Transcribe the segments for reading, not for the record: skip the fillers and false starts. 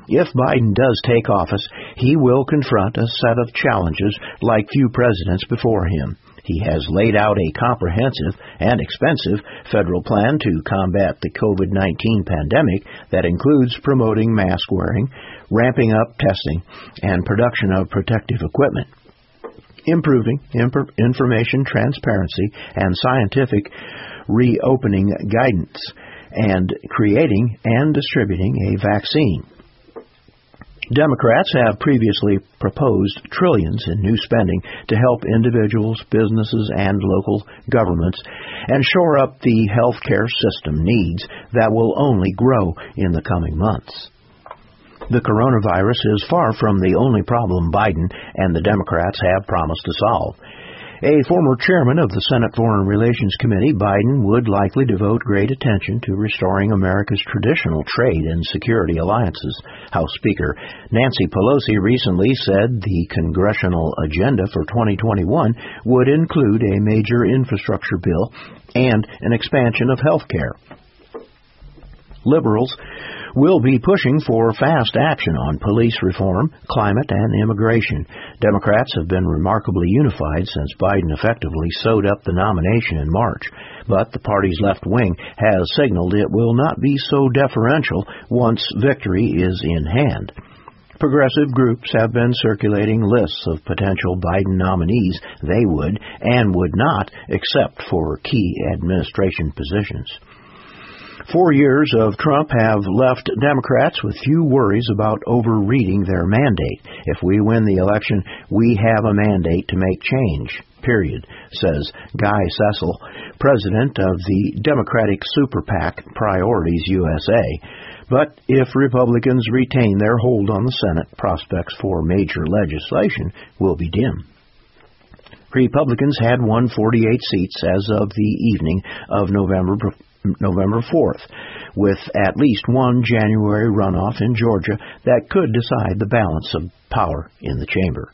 If Biden does take office, he will confront a set of challenges like few presidents before him. He has laid out a comprehensive and expensive federal plan to combat the COVID-19 pandemic that includes promoting mask wearing, ramping up testing, and production of protective equipment, improving information transparency and scientific reopening guidance, and creating and distributing a vaccine. Democrats have previously proposed trillions in new spending to help individuals, businesses, and local governments and shore up the health care system needs that will only grow in the coming months. The coronavirus is far from the only problem Biden and the Democrats have promised to solve. A former chairman of the Senate Foreign Relations Committee, Biden would likely devote great attention to restoring America's traditional trade and security alliances. House Speaker Nancy Pelosi recently said the congressional agenda for 2021 would include a major infrastructure bill and an expansion of health care. Liberals will be pushing for fast action on police reform, climate, and immigration. Democrats have been remarkably unified since Biden effectively sewed up the nomination in March, but the party's left wing has signaled it will not be so deferential once victory is in hand. Progressive groups have been circulating lists of potential Biden nominees they would and would not accept for key administration positions. 4 years of Trump have left Democrats with few worries about overreading their mandate. If we win the election, we have a mandate to make change, period, says Guy Cecil, president of the Democratic Super PAC Priorities USA. But if Republicans retain their hold on the Senate, prospects for major legislation will be dim. Republicans had won 48 seats as of the evening of November 4th, with at least one January runoff in Georgia that could decide the balance of power in the chamber.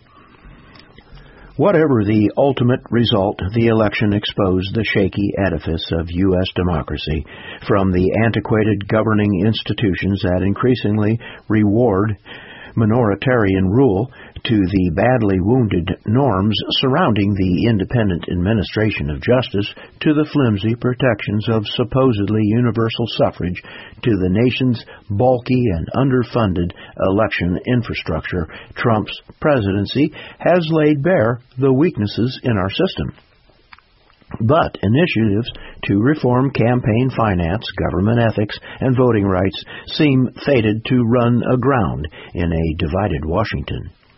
Whatever the ultimate result, the election exposed the shaky edifice of U.S. democracy, from the antiquated governing institutions that increasingly reward minoritarian rule to the badly wounded norms surrounding the independent administration of justice, to the flimsy protections of supposedly universal suffrage, to the nation's bulky and underfunded election infrastructure. Trump's presidency has laid bare the weaknesses in our system. But initiatives to reform campaign finance, government ethics, and voting rights seem fated to run aground in a divided Washington.